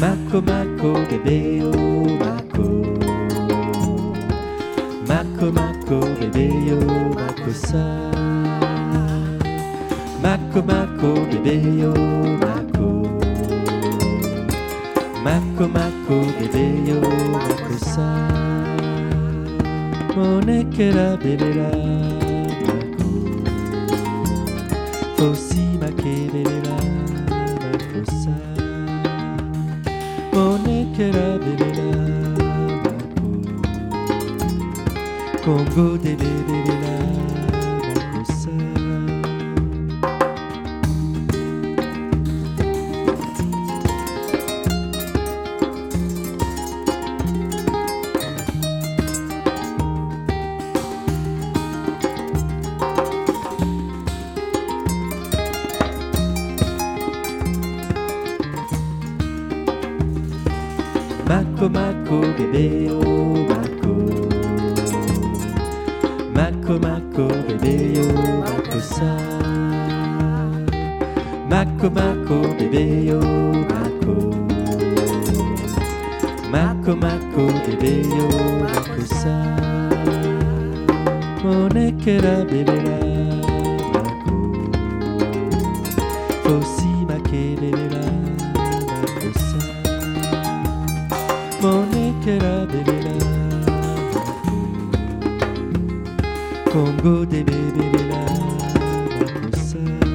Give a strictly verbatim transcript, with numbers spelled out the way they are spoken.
Mako mako bébé oh mako. Mako mako bébé oh mako sa. Mako mako bébé oh mako. Mako mako bébé oh mako sa. Monekera bébé la mako. Fosi make bébé la mako sa. Monekera bébé la mako. Congo de bébé la mako sa. Mako mako bébé oh mako. Mako mako bébé oh mako sa. Mako mako bébé oh mako. Mako mako bébé oh mako sa. Monekera bébé la mako. Fosi make bébé la mako sa. Monekera bébé la mako. Congo de bébé la mako sa.